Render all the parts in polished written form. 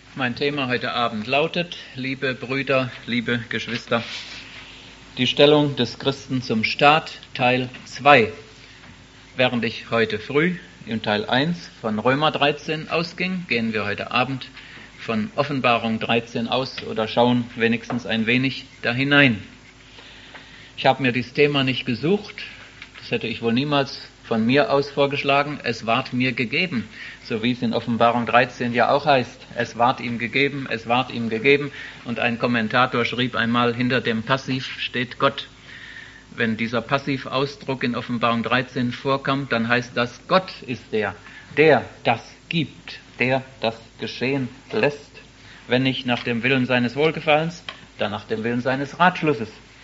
Mein Thema heute Abend lautet, liebe Brüder, liebe Geschwister, die Stellung des Christen zum Staat, Teil 2. Während ich heute früh im Teil 1 von Römer 13 ausging, gehen wir heute Abend von Offenbarung 13 aus oder schauen wenigstens ein wenig da hinein. Ich habe mir dieses Thema nicht gesucht, das hätte ich wohl niemals von mir aus vorgeschlagen, es ward mir gegeben, so wie es in Offenbarung 13 ja auch heißt, es ward ihm gegeben, es ward ihm gegeben. Und ein Kommentator schrieb einmal, hinter dem Passiv steht Gott. Wenn dieser Passivausdruck in Offenbarung 13 vorkommt, dann heißt das, Gott ist der das gibt, der das geschehen lässt, wenn nicht nach dem Willen seines Wohlgefallens, dann nach dem Willen seines Ratschlusses.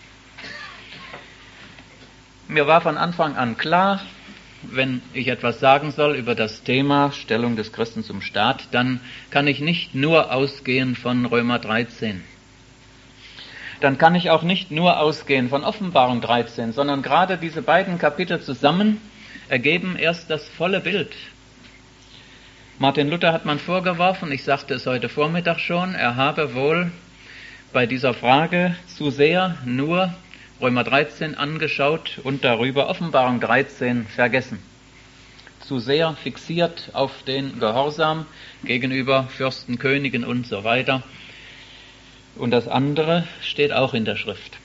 Mir war von Anfang an klar, wenn ich etwas sagen soll über das Thema Stellung des Christen zum Staat, dann kann ich nicht nur ausgehen von Römer 13. Dann kann ich auch nicht nur ausgehen von Offenbarung 13, sondern gerade diese beiden Kapitel zusammen ergeben erst das volle Bild. Martin Luther hat man vorgeworfen, ich sagte es heute Vormittag schon, er habe wohl bei dieser Frage zu sehr nur Römer 13 angeschaut und darüber Offenbarung 13 vergessen. Zu sehr fixiert auf den Gehorsam gegenüber Fürsten, Königen und so weiter. Und das andere steht auch in der Schrift.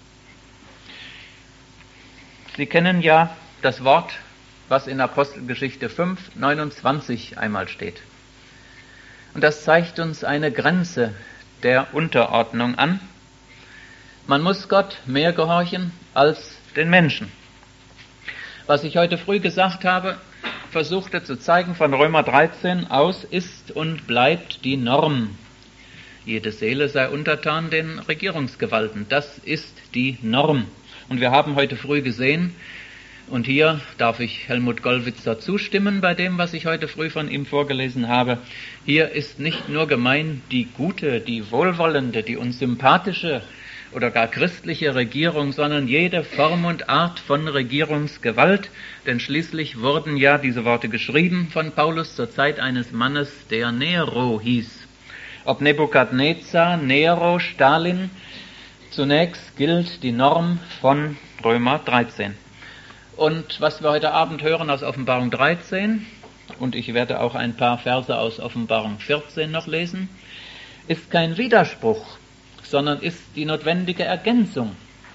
Sie kennen ja das Wort, was in Apostelgeschichte 5, 29 einmal steht. Und das zeigt uns eine Grenze der Unterordnung an. Man muss Gott mehr gehorchen als den Menschen. Was ich heute früh gesagt habe, versuchte zu zeigen von Römer 13 aus, ist und bleibt die Norm. Jede Seele sei untertan den Regierungsgewalten. Das ist die Norm. Und wir haben heute früh gesehen, und hier darf ich Helmut Gollwitzer zustimmen bei dem, was ich heute früh von ihm vorgelesen habe. Hier ist nicht nur gemeint die gute, die wohlwollende, die uns sympathische oder gar christliche Regierung, sondern jede Form und Art von Regierungsgewalt, denn schließlich wurden ja diese Worte geschrieben von Paulus zur Zeit eines Mannes, der Nero hieß. Ob Nebukadnezar, Nero, Stalin, zunächst gilt die Norm von Römer 13. Und was wir heute Abend hören aus Offenbarung 13, und ich werde auch ein paar Verse aus Offenbarung 14 noch lesen, ist kein Widerspruch, sondern ist die notwendige Ergänzung.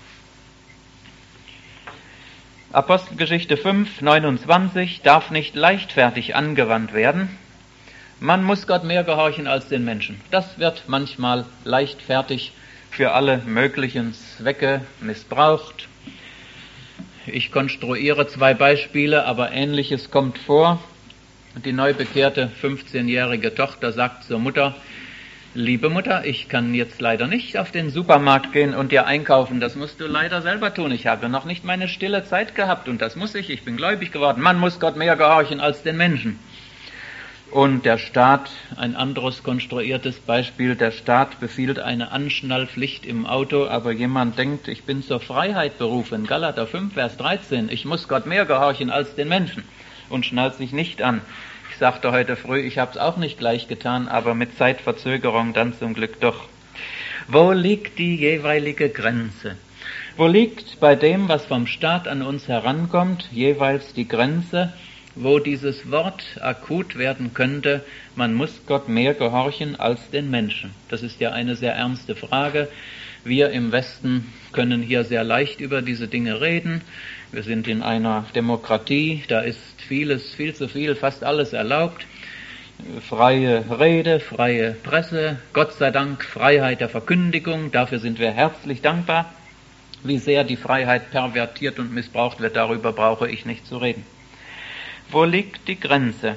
Apostelgeschichte 5, 29 darf nicht leichtfertig angewandt werden. Man muss Gott mehr gehorchen als den Menschen. Das wird manchmal leichtfertig für alle möglichen Zwecke missbraucht. Ich konstruiere 2 Beispiele, aber Ähnliches kommt vor. Die neu bekehrte 15-jährige Tochter sagt zur Mutter, liebe Mutter, ich kann jetzt leider nicht auf den Supermarkt gehen und dir einkaufen. Das musst du leider selber tun. Ich habe noch nicht meine stille Zeit gehabt und das muss ich. Ich bin gläubig geworden. Man muss Gott mehr gehorchen als den Menschen. Und der Staat, ein anderes konstruiertes Beispiel, der Staat befiehlt eine Anschnallpflicht im Auto, aber jemand denkt, ich bin zur Freiheit berufen. Galater 5, Vers 13. Ich muss Gott mehr gehorchen als den Menschen und schnallt sich nicht an. Ich sagte heute früh, ich habe es auch nicht gleich getan, aber mit Zeitverzögerung dann zum Glück doch. Wo liegt die jeweilige Grenze? Wo liegt bei dem, was vom Staat an uns herankommt, jeweils die Grenze, wo dieses Wort akut werden könnte, man muss Gott mehr gehorchen als den Menschen? Das ist ja eine sehr ernste Frage. Wir im Westen können hier sehr leicht über diese Dinge reden. Wir sind in einer Demokratie, da ist vieles, viel zu viel, fast alles erlaubt. Freie Rede, freie Presse, Gott sei Dank Freiheit der Verkündigung, dafür sind wir herzlich dankbar. Wie sehr die Freiheit pervertiert und missbraucht wird, darüber brauche ich nicht zu reden. Wo liegt die Grenze?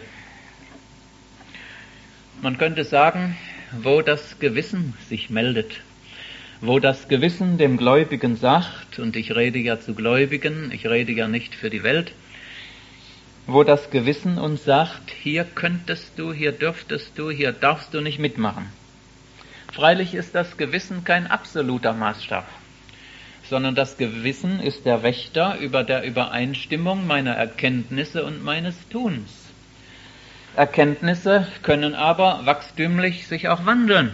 Man könnte sagen, wo das Gewissen sich meldet. Wo das Gewissen dem Gläubigen sagt, und ich rede ja zu Gläubigen, ich rede ja nicht für die Welt, wo das Gewissen uns sagt, hier könntest du, hier dürftest du, hier darfst du nicht mitmachen. Freilich ist das Gewissen kein absoluter Maßstab, sondern das Gewissen ist der Wächter über der Übereinstimmung meiner Erkenntnisse und meines Tuns. Erkenntnisse können aber wachstümlich sich auch wandeln.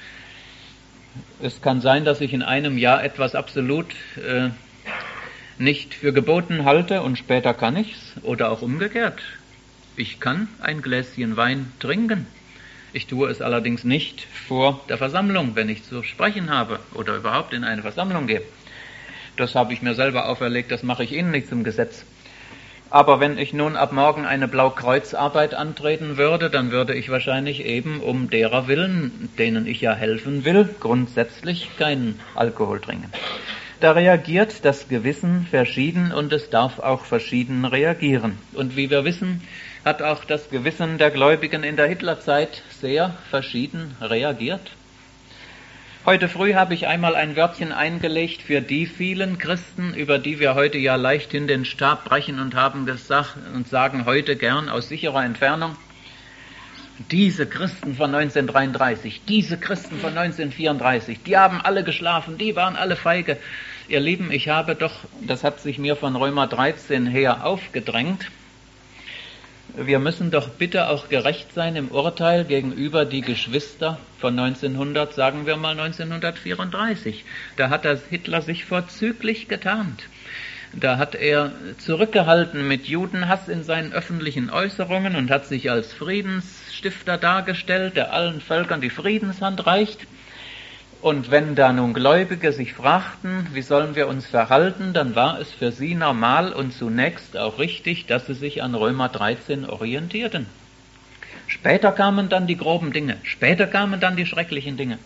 Es kann sein, dass ich in einem Jahr etwas absolut nicht für geboten halte und später kann ich's, oder auch umgekehrt. Ich kann ein Gläschen Wein trinken. Ich tue es allerdings nicht vor der Versammlung, wenn ich zu sprechen habe oder überhaupt in eine Versammlung gehe. Das habe ich mir selber auferlegt, das mache ich Ihnen nicht zum Gesetz. Aber wenn ich nun ab morgen eine Blaukreuzarbeit antreten würde, dann würde ich wahrscheinlich eben um derer willen, denen ich ja helfen will, grundsätzlich keinen Alkohol trinken. Da reagiert das Gewissen verschieden und es darf auch verschieden reagieren. Und wie wir wissen, hat auch das Gewissen der Gläubigen in der Hitlerzeit sehr verschieden reagiert. Heute früh habe ich einmal ein Wörtchen eingelegt für die vielen Christen, über die wir heute ja leichthin den Stab brechen und haben gesagt und sagen heute gern aus sicherer Entfernung: Diese Christen von 1933, diese Christen von 1934, die haben alle geschlafen, die waren alle feige. Ihr Lieben, ich habe doch, das hat sich mir von Römer 13 her aufgedrängt, wir müssen doch bitte auch gerecht sein im Urteil gegenüber die Geschwister von 1900, sagen wir mal 1934. Da hat Hitler sich vorzüglich getarnt. Da hat er zurückgehalten mit Judenhass in seinen öffentlichen Äußerungen und hat sich als Friedensstifter dargestellt, der allen Völkern die Friedenshand reicht. Und wenn da nun Gläubige sich fragten, wie sollen wir uns verhalten, dann war es für sie normal und zunächst auch richtig, dass sie sich an Römer 13 orientierten. Später kamen dann die groben Dinge, später kamen dann die schrecklichen Dinge.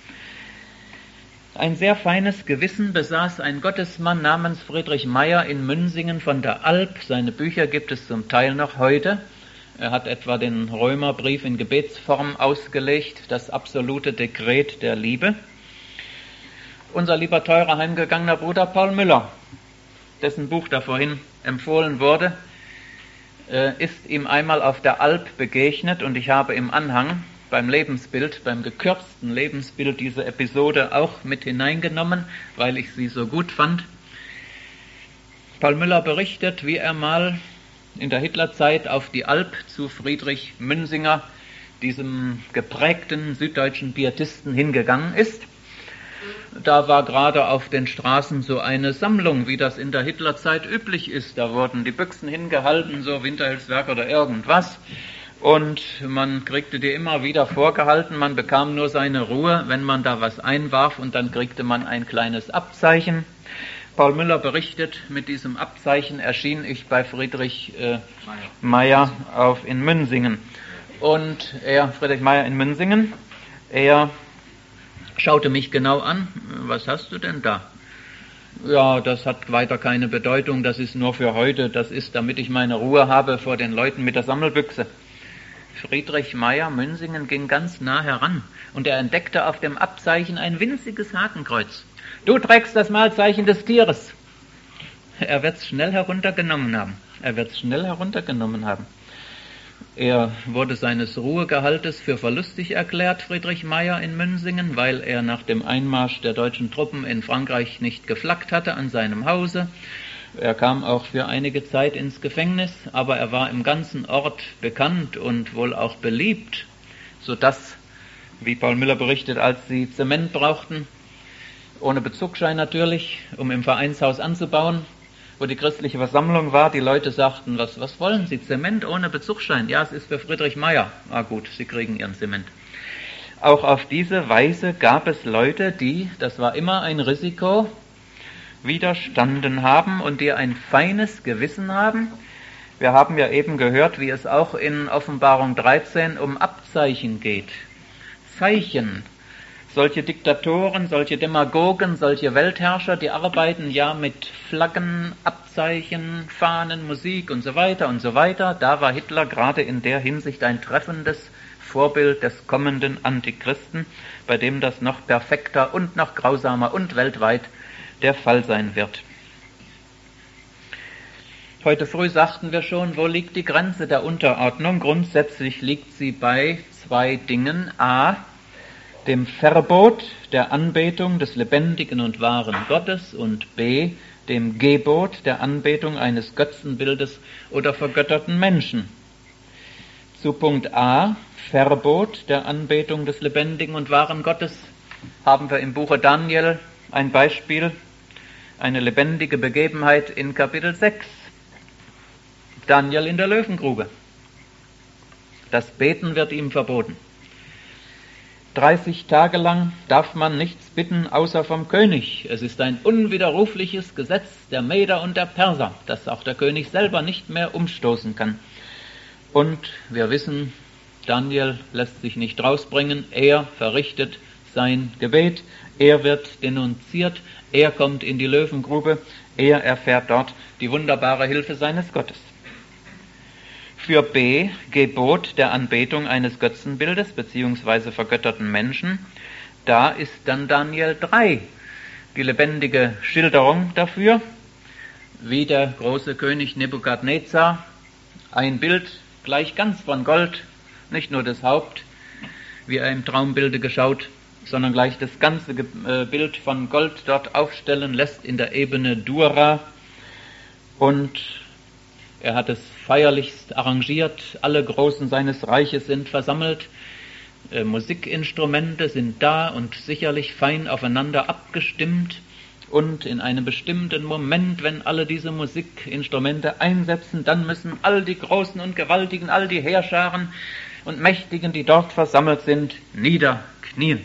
Ein sehr feines Gewissen besaß ein Gottesmann namens Friedrich Meyer in Münsingen von der Alp. Seine Bücher gibt es zum Teil noch heute. Er hat etwa den Römerbrief in Gebetsform ausgelegt, das absolute Dekret der Liebe. Unser lieber teurer heimgegangener Bruder Paul Müller, dessen Buch da vorhin empfohlen wurde, ist ihm einmal auf der Alp begegnet und ich habe im Anhang beim Lebensbild, beim gekürzten Lebensbild diese Episode auch mit hineingenommen, weil ich sie so gut fand. Paul Müller berichtet, wie er mal in der Hitlerzeit auf die Alp zu Friedrich Münsinger, diesem geprägten süddeutschen Pietisten, hingegangen ist. Da war gerade auf den Straßen so eine Sammlung, wie das in der Hitlerzeit üblich ist. Da wurden die Büchsen hingehalten, so Winterhilfswerk oder irgendwas. Und man kriegte die immer wieder vorgehalten. Man bekam nur seine Ruhe, wenn man da was einwarf, und dann kriegte man ein kleines Abzeichen. Paul Müller berichtet, mit diesem Abzeichen erschien ich bei Friedrich Meyer in Münsingen. Und Friedrich Meyer in Münsingen, er schaute mich genau an. Was hast du denn da? Ja, das hat weiter keine Bedeutung, das ist nur für heute, das ist, damit ich meine Ruhe habe vor den Leuten mit der Sammelbüchse. Friedrich Meyer Münsingen ging ganz nah heran und er entdeckte auf dem Abzeichen ein winziges Hakenkreuz. Du trägst das Malzeichen des Tieres. Er wird es schnell heruntergenommen haben. Er wurde seines Ruhegehaltes für verlustig erklärt, Friedrich Meyer in Münsingen, weil er nach dem Einmarsch der deutschen Truppen in Frankreich nicht geflaggt hatte an seinem Hause. Er kam auch für einige Zeit ins Gefängnis, aber er war im ganzen Ort bekannt und wohl auch beliebt, sodass, wie Paul Müller berichtet, als sie Zement brauchten, ohne Bezugsschein natürlich, um im Vereinshaus anzubauen, wo die christliche Versammlung war, die Leute sagten, was wollen Sie, Zement ohne Bezugsschein? Ja, es ist für Friedrich Meyer. Ah gut, Sie kriegen Ihren Zement. Auch auf diese Weise gab es Leute, die, das war immer ein Risiko, widerstanden haben und die ein feines Gewissen haben. Wir haben ja eben gehört, wie es auch in Offenbarung 13 um Abzeichen geht. Zeichen. Solche Diktatoren, solche Demagogen, solche Weltherrscher, die arbeiten ja mit Flaggen, Abzeichen, Fahnen, Musik und so weiter und so weiter. Da war Hitler gerade in der Hinsicht ein treffendes Vorbild des kommenden Antichristen, bei dem das noch perfekter und noch grausamer und weltweit der Fall sein wird. Heute früh sagten wir schon, wo liegt die Grenze der Unterordnung? Grundsätzlich liegt sie bei zwei Dingen. A, dem Verbot der Anbetung des lebendigen und wahren Gottes und b, dem Gebot der Anbetung eines Götzenbildes oder vergötterten Menschen. Zu Punkt A, Verbot der Anbetung des lebendigen und wahren Gottes, haben wir im Buche Daniel ein Beispiel, eine lebendige Begebenheit in Kapitel 6. Daniel in der Löwengrube. Das Beten wird ihm verboten. 30 Tage lang darf man nichts bitten, außer vom König. Es ist ein unwiderrufliches Gesetz der Meder und der Perser, das auch der König selber nicht mehr umstoßen kann. Und wir wissen, Daniel lässt sich nicht rausbringen, er verrichtet sein Gebet, er wird denunziert, er kommt in die Löwengrube, er erfährt dort die wunderbare Hilfe seines Gottes. Für B, Gebot der Anbetung eines Götzenbildes bzw. vergötterten Menschen, da ist dann Daniel 3 die lebendige Schilderung dafür, wie der große König Nebukadnezar ein Bild gleich ganz von Gold, nicht nur das Haupt, wie er im Traumbilde geschaut, sondern gleich das ganze Bild von Gold dort aufstellen lässt in der Ebene Dura. Und er hat es feierlichst arrangiert, alle Großen seines Reiches sind versammelt, Musikinstrumente sind da und sicherlich fein aufeinander abgestimmt. Und in einem bestimmten Moment, wenn alle diese Musikinstrumente einsetzen, dann müssen all die Großen und Gewaltigen, all die Heerscharen und Mächtigen, die dort versammelt sind, niederknien.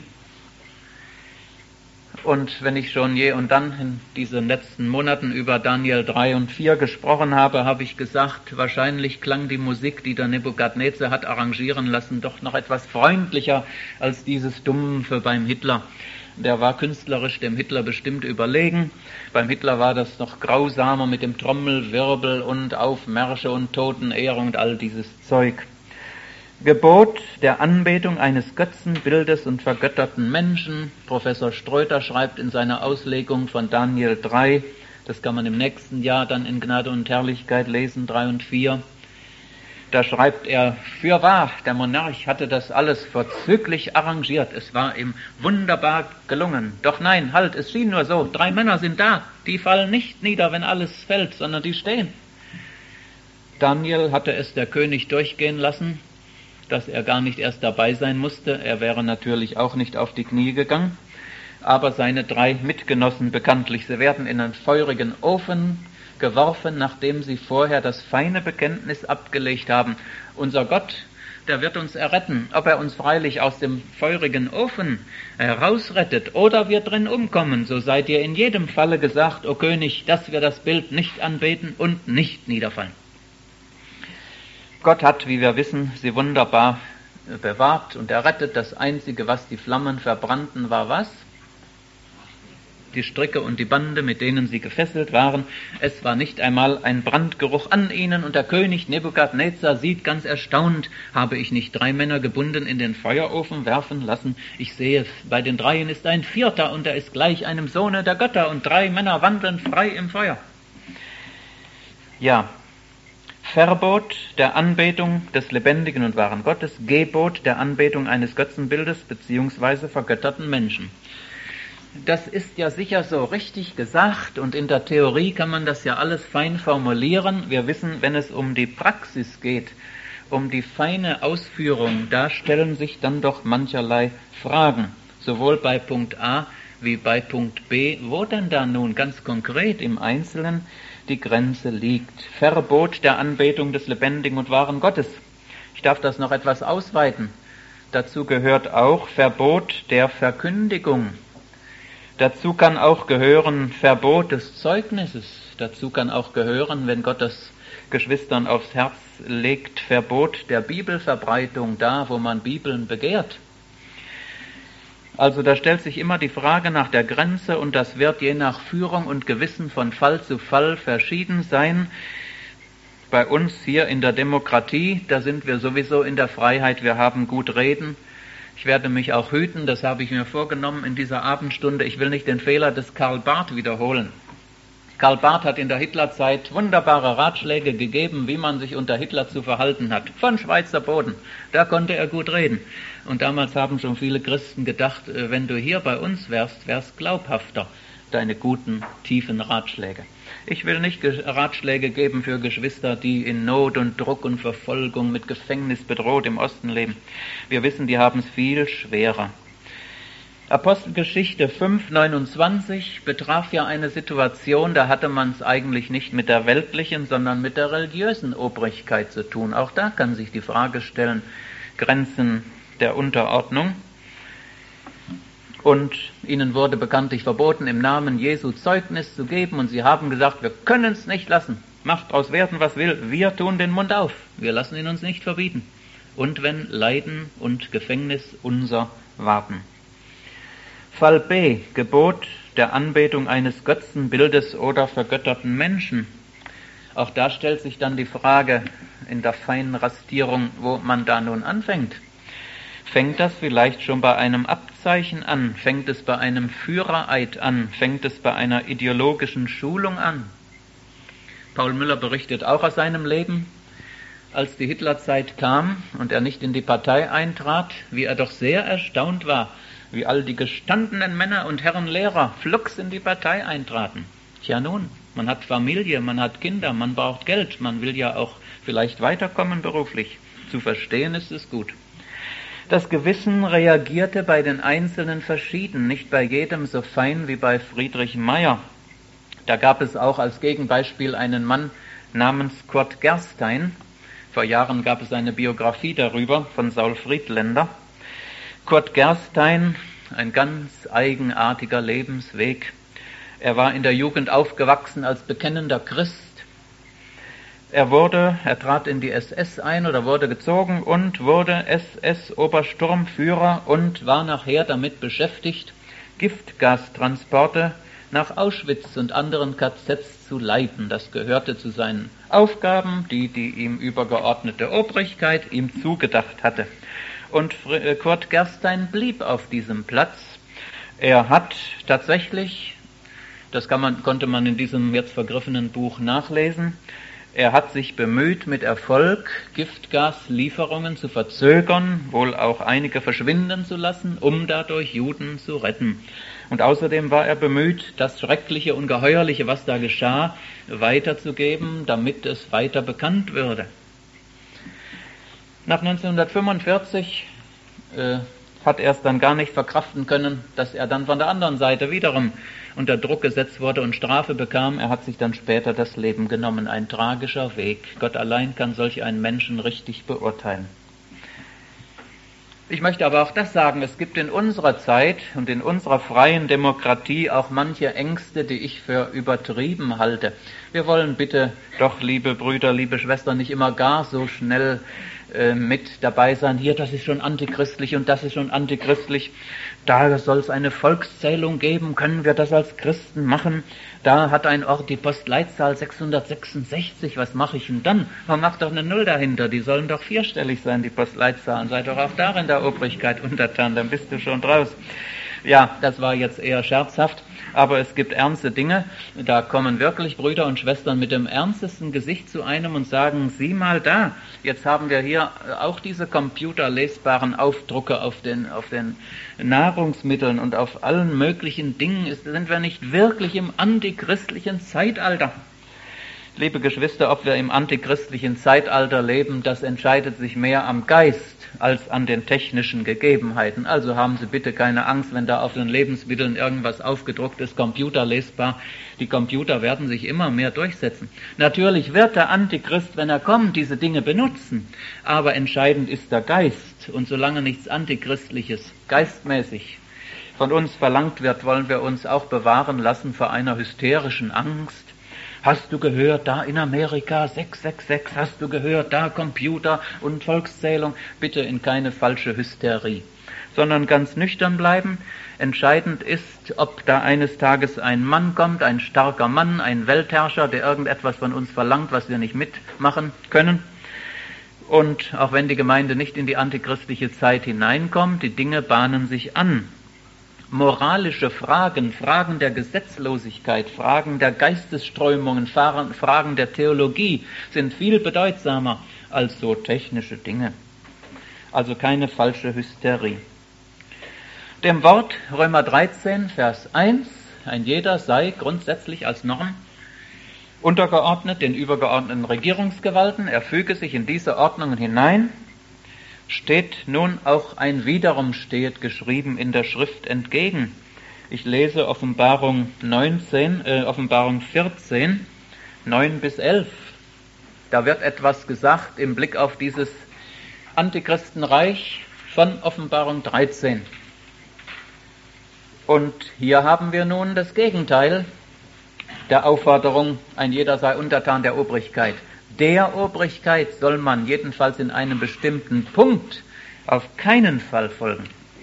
Und wenn ich schon je und dann in diesen letzten Monaten über Daniel 3 und 4 gesprochen habe, habe ich gesagt, wahrscheinlich klang die Musik, die der Nebukadnezar hat arrangieren lassen, doch noch etwas freundlicher als dieses Dumpfe beim Hitler. Der war künstlerisch dem Hitler bestimmt überlegen. Beim Hitler war das noch grausamer mit dem Trommelwirbel und Aufmärsche und Totenehrung und all dieses Zeug. Gebot der Anbetung eines Götzenbildes und vergötterten Menschen. Professor Ströter schreibt in seiner Auslegung von Daniel 3, das kann man im nächsten Jahr dann in Gnade und Herrlichkeit lesen, 3 und 4. Da schreibt er, fürwahr, der Monarch hatte das alles vorzüglich arrangiert. Es war ihm wunderbar gelungen. Doch nein, halt, es schien nur so. 3 Männer sind da. Die fallen nicht nieder, wenn alles fällt, sondern die stehen. Daniel hatte es der König durchgehen lassen, dass er gar nicht erst dabei sein musste. Er wäre natürlich auch nicht auf die Knie gegangen. Aber seine 3 Mitgenossen bekanntlich, sie werden in einen feurigen Ofen geworfen, nachdem sie vorher das feine Bekenntnis abgelegt haben. Unser Gott, der wird uns erretten. Ob er uns freilich aus dem feurigen Ofen herausrettet oder wir drin umkommen, so seid ihr in jedem Falle gesagt, o König, dass wir das Bild nicht anbeten und nicht niederfallen. Gott hat, wie wir wissen, sie wunderbar bewahrt und errettet. Das Einzige, was die Flammen verbrannten, war was? Die Stricke und die Bande, mit denen sie gefesselt waren. Es war nicht einmal ein Brandgeruch an ihnen, und der König Nebukadnezar sieht ganz erstaunt, habe ich nicht 3 Männer gebunden in den Feuerofen werfen lassen? Ich sehe, bei den 3 ist ein 4. und er ist gleich einem Sohne der Götter, und 3 Männer wandeln frei im Feuer. Ja, Verbot der Anbetung des lebendigen und wahren Gottes, Gebot der Anbetung eines Götzenbildes bzw. vergötterten Menschen. Das ist ja sicher so richtig gesagt, und in der Theorie kann man das ja alles fein formulieren. Wir wissen, wenn es um die Praxis geht, um die feine Ausführung, da stellen sich dann doch mancherlei Fragen, sowohl bei Punkt A wie bei Punkt B, wo denn da nun ganz konkret im Einzelnen die Grenze liegt. Verbot der Anbetung des lebendigen und wahren Gottes. Ich darf das noch etwas ausweiten. Dazu gehört auch Verbot der Verkündigung. Dazu kann auch gehören Verbot des Zeugnisses. Dazu kann auch gehören, wenn Gott das Geschwistern aufs Herz legt, Verbot der Bibelverbreitung da, wo man Bibeln begehrt. Also da stellt sich immer die Frage nach der Grenze, und das wird je nach Führung und Gewissen von Fall zu Fall verschieden sein. Bei uns hier in der Demokratie, da sind wir sowieso in der Freiheit, wir haben gut reden. Ich werde mich auch hüten, das habe ich mir vorgenommen in dieser Abendstunde. Ich will nicht den Fehler des Karl Barth wiederholen. Karl Barth hat in der Hitlerzeit wunderbare Ratschläge gegeben, wie man sich unter Hitler zu verhalten hat. Von Schweizer Boden. Da konnte er gut reden. Und damals haben schon viele Christen gedacht, wenn du hier bei uns wärst, wär's glaubhafter, deine guten, tiefen Ratschläge. Ich will nicht Ratschläge geben für Geschwister, die in Not und Druck und Verfolgung mit Gefängnis bedroht im Osten leben. Wir wissen, die haben es viel schwerer. Apostelgeschichte 5,29 betraf ja eine Situation, da hatte man es eigentlich nicht mit der weltlichen, sondern mit der religiösen Obrigkeit zu tun. Auch da kann sich die Frage stellen, Grenzen der Unterordnung. Und ihnen wurde bekanntlich verboten, im Namen Jesu Zeugnis zu geben. Und sie haben gesagt, wir können es nicht lassen. Macht draus werden, was will. Wir tun den Mund auf. Wir lassen ihn uns nicht verbieten. Und wenn Leiden und Gefängnis unser warten. Fall B. Gebot der Anbetung eines Götzenbildes oder vergötterten Menschen. Auch da stellt sich dann die Frage in der feinen Rastierung, wo man da nun anfängt. Fängt das vielleicht schon bei einem Abzeichen an? Fängt es bei einem Führereid an? Fängt es bei einer ideologischen Schulung an? Paul Müller berichtet auch aus seinem Leben, als die Hitlerzeit kam und er nicht in die Partei eintrat, wie er doch sehr erstaunt war, wie all die gestandenen Männer und Herren Lehrer flugs in die Partei eintraten. Tja nun, man hat Familie, man hat Kinder, man braucht Geld, man will ja auch vielleicht weiterkommen beruflich. Zu verstehen ist es gut. Das Gewissen reagierte bei den Einzelnen verschieden, nicht bei jedem so fein wie bei Friedrich Meyer. Da gab es auch als Gegenbeispiel einen Mann namens Kurt Gerstein. Vor Jahren gab es eine Biografie darüber von Saul Friedländer. Kurt Gerstein, ein ganz eigenartiger Lebensweg. Er war in der Jugend aufgewachsen als bekennender Christ. Er trat in die SS ein oder wurde gezogen und wurde SS-Obersturmführer und war nachher damit beschäftigt, Giftgastransporte nach Auschwitz und anderen KZs zu leiten. Das gehörte zu seinen Aufgaben, die ihm übergeordnete Obrigkeit ihm zugedacht hatte. Und Kurt Gerstein blieb auf diesem Platz. Er hat tatsächlich, das konnte man in diesem jetzt vergriffenen Buch nachlesen, er hat sich bemüht, mit Erfolg Giftgaslieferungen zu verzögern, wohl auch einige verschwinden zu lassen, um dadurch Juden zu retten. Und außerdem war er bemüht, das Schreckliche, Ungeheuerliche, was da geschah, weiterzugeben, damit es weiter bekannt würde. Nach 1945 hat er es dann gar nicht verkraften können, dass er dann von der anderen Seite wiederum unter Druck gesetzt wurde und Strafe bekam. Er hat sich dann später das Leben genommen. Ein tragischer Weg. Gott allein kann solch einen Menschen richtig beurteilen. Ich möchte aber auch das sagen, es gibt in unserer Zeit und in unserer freien Demokratie auch manche Ängste, die ich für übertrieben halte. Wir wollen bitte doch, liebe Brüder, liebe Schwestern, nicht immer gar so schnell mit dabei sein. Hier, das ist schon antichristlich und das ist schon antichristlich. Da soll es eine Volkszählung geben. Können wir das als Christen machen? Da hat ein Ort die Postleitzahl 666. Was mache ich denn dann? Man macht doch eine Null dahinter. Die sollen doch vierstellig sein, die Postleitzahlen. Sei doch auch darin der Obrigkeit untertan. Dann bist du schon draus. Ja, das war jetzt eher scherzhaft. Aber es gibt ernste Dinge. Da kommen wirklich Brüder und Schwestern mit dem ernstesten Gesicht zu einem und sagen, sieh mal da, jetzt haben wir hier auch diese computerlesbaren Aufdrucke auf den Nahrungsmitteln und auf allen möglichen Dingen. Sind wir nicht wirklich im antichristlichen Zeitalter? Liebe Geschwister, ob wir im antichristlichen Zeitalter leben, das entscheidet sich mehr am Geist als an den technischen Gegebenheiten. Also haben Sie bitte keine Angst, wenn da auf den Lebensmitteln irgendwas aufgedruckt ist, computerlesbar. Die Computer werden sich immer mehr durchsetzen. Natürlich wird der Antichrist, wenn er kommt, diese Dinge benutzen. Aber entscheidend ist der Geist. Und solange nichts Antichristliches, geistmäßig von uns verlangt wird, wollen wir uns auch bewahren lassen vor einer hysterischen Angst. Hast du gehört, da in Amerika 666, hast du gehört, da Computer und Volkszählung? Bitte in keine falsche Hysterie, sondern ganz nüchtern bleiben. Entscheidend ist, ob da eines Tages ein Mann kommt, ein starker Mann, ein Weltherrscher, der irgendetwas von uns verlangt, was wir nicht mitmachen können. Und auch wenn die Gemeinde nicht in die antichristliche Zeit hineinkommt, die Dinge bahnen sich an. Moralische Fragen, Fragen der Gesetzlosigkeit, Fragen der Geistesströmungen, Fragen der Theologie sind viel bedeutsamer als so technische Dinge. Also keine falsche Hysterie. Dem Wort Römer 13, Vers 1, ein jeder sei grundsätzlich als Norm untergeordnet den übergeordneten Regierungsgewalten, er füge sich in diese Ordnungen hinein, steht nun auch ein Wiederum steht geschrieben in der Schrift entgegen. Ich lese Offenbarung 14, 9 bis 11. Da wird etwas gesagt im Blick auf dieses Antichristenreich von Offenbarung 13. Und hier haben wir nun das Gegenteil der Aufforderung, ein jeder sei untertan der Obrigkeit. Der Obrigkeit soll man jedenfalls in einem bestimmten Punkt auf keinen Fall folgen.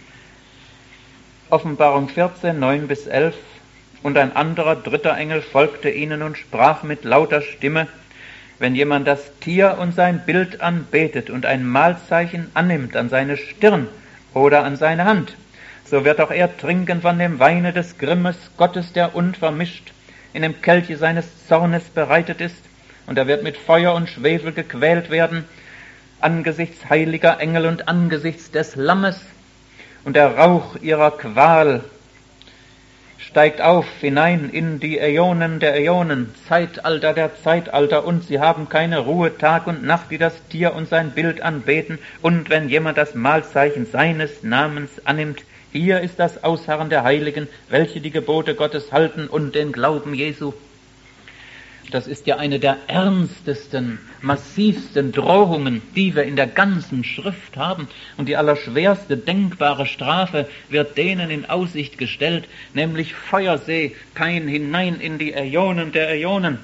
Offenbarung 14, 9 bis 11. Und ein anderer, dritter Engel folgte ihnen und sprach mit lauter Stimme: Wenn jemand das Tier und sein Bild anbetet und ein Mahlzeichen annimmt an seine Stirn oder an seine Hand, so wird auch er trinken von dem Weine des Grimmes Gottes, der unvermischt in dem Kelche seines Zornes bereitet ist, und er wird mit Feuer und Schwefel gequält werden, angesichts heiliger Engel und angesichts des Lammes. Und der Rauch ihrer Qual steigt auf hinein in die Äonen der Äonen, Zeitalter der Zeitalter, und sie haben keine Ruhe Tag und Nacht, die das Tier und sein Bild anbeten. Und wenn jemand das Mahlzeichen seines Namens annimmt, hier ist das Ausharren der Heiligen, welche die Gebote Gottes halten und den Glauben Jesu. Das ist ja eine der ernstesten, massivsten Drohungen, die wir in der ganzen Schrift haben. Und die allerschwerste denkbare Strafe wird denen in Aussicht gestellt, nämlich Feuersee, Pein hinein in die Äonen der Äonen.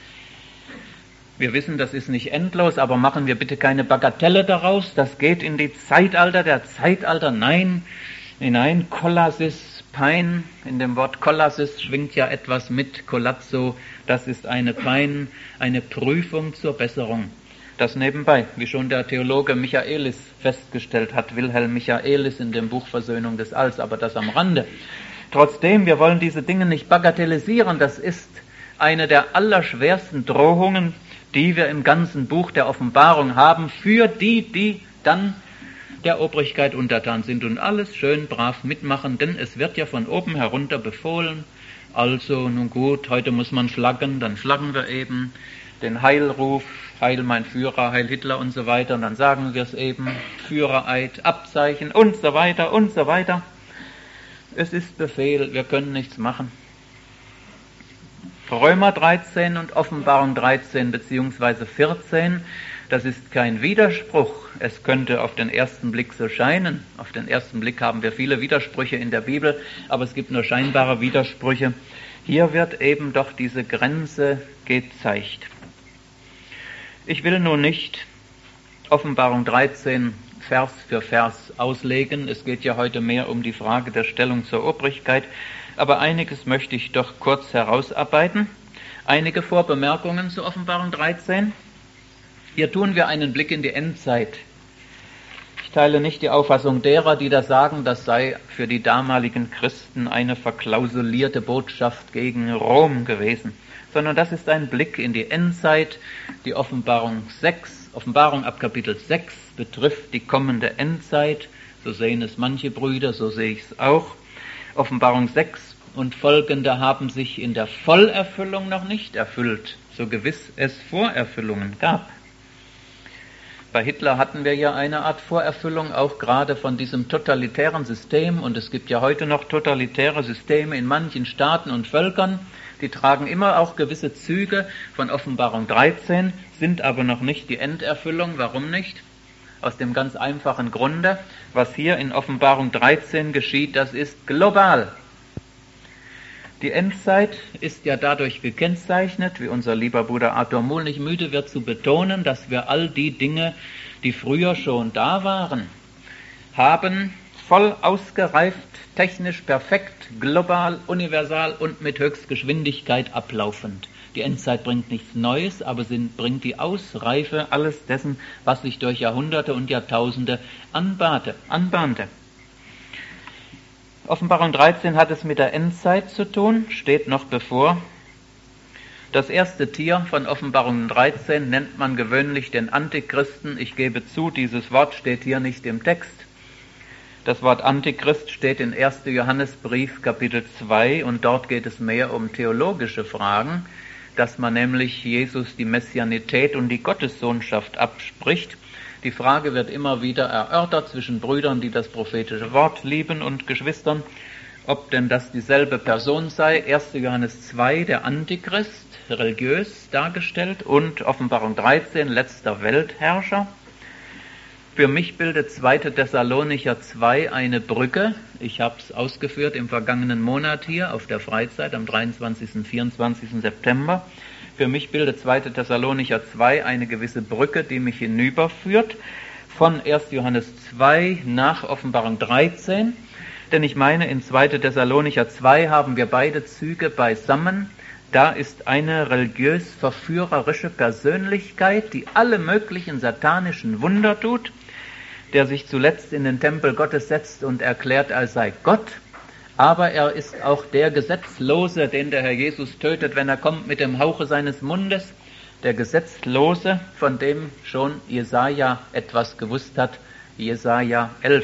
Wir wissen, das ist nicht endlos, aber machen wir bitte keine Bagatelle daraus. Das geht in die Zeitalter der Zeitalter. Nein, hinein, Kollassis, Pein. In dem Wort Kollassis schwingt ja etwas mit, Kollazzo. Das ist eine Pein, eine Prüfung zur Besserung. Das nebenbei, wie schon der Theologe Michaelis festgestellt hat, Wilhelm Michaelis in dem Buch Versöhnung des Alls, aber das am Rande. Trotzdem, wir wollen diese Dinge nicht bagatellisieren. Das ist eine der allerschwersten Drohungen, die wir im ganzen Buch der Offenbarung haben, für die dann der Obrigkeit untertan sind und alles schön brav mitmachen, denn es wird ja von oben herunter befohlen. Also, nun gut, heute muss man flaggen, dann flaggen wir eben den Heilruf, Heil mein Führer, Heil Hitler und so weiter, und dann sagen wir es eben, Führereid, Abzeichen und so weiter und so weiter. Es ist Befehl, wir können nichts machen. Römer 13 und Offenbarung 13 bzw. 14, das ist kein Widerspruch. Es könnte auf den ersten Blick so scheinen. Auf den ersten Blick haben wir viele Widersprüche in der Bibel, aber es gibt nur scheinbare Widersprüche. Hier wird eben doch diese Grenze gezeigt. Ich will nun nicht Offenbarung 13 Vers für Vers auslegen. Es geht ja heute mehr um die Frage der Stellung zur Obrigkeit, aber einiges möchte ich doch kurz herausarbeiten. Einige Vorbemerkungen zu Offenbarung 13. Hier tun wir einen Blick in die Endzeit. Ich teile nicht die Auffassung derer, die da sagen, das sei für die damaligen Christen eine verklausulierte Botschaft gegen Rom gewesen, sondern das ist ein Blick in die Endzeit. Die Offenbarung ab Kapitel 6 betrifft die kommende Endzeit. So sehen es manche Brüder, so sehe ich es auch. Offenbarung 6 und folgende haben sich in der Vollerfüllung noch nicht erfüllt, so gewiss es Vorerfüllungen gab. Bei Hitler hatten wir ja eine Art Vorerfüllung, auch gerade von diesem totalitären System. Und es gibt ja heute noch totalitäre Systeme in manchen Staaten und Völkern. Die tragen immer auch gewisse Züge von Offenbarung 13, sind aber noch nicht die Enderfüllung. Warum nicht? Aus dem ganz einfachen Grunde, was hier in Offenbarung 13 geschieht, das ist global. Die Endzeit ist ja dadurch gekennzeichnet, wie unser lieber Bruder Arthur Muhl nicht müde wird zu betonen, dass wir all die Dinge, die früher schon da waren, haben voll ausgereift, technisch perfekt, global, universal und mit Höchstgeschwindigkeit ablaufend. Die Endzeit bringt nichts Neues, aber sie bringt die Ausreife alles dessen, was sich durch Jahrhunderte und Jahrtausende anbahnte. Offenbarung 13 hat es mit der Endzeit zu tun, steht noch bevor. Das erste Tier von Offenbarung 13 nennt man gewöhnlich den Antichristen. Ich gebe zu, dieses Wort steht hier nicht im Text. Das Wort Antichrist steht in 1. Johannesbrief Kapitel 2 und dort geht es mehr um theologische Fragen. dass man nämlich Jesus die Messianität und die Gottessohnschaft abspricht. Die Frage wird immer wieder erörtert zwischen Brüdern, die das prophetische Wort lieben, und Geschwistern, ob denn das dieselbe Person sei. 1. Johannes 2, der Antichrist, religiös dargestellt, und Offenbarung 13, letzter Weltherrscher. Für mich bildet 2. Thessalonicher 2 eine Brücke. Ich habe es ausgeführt im vergangenen Monat hier auf der Freizeit am 23. und 24. September. Für mich bildet 2. Thessalonicher 2 eine gewisse Brücke, die mich hinüberführt von 1. Johannes 2 nach Offenbarung 13. Denn ich meine, in 2. Thessalonicher 2 haben wir beide Züge beisammen. Da ist eine religiös-verführerische Persönlichkeit, die alle möglichen satanischen Wunder tut, der sich zuletzt in den Tempel Gottes setzt und erklärt, er sei Gott. Aber er ist auch der Gesetzlose, den der Herr Jesus tötet, wenn er kommt mit dem Hauche seines Mundes. Der Gesetzlose, von dem schon Jesaja etwas gewusst hat, Jesaja 11.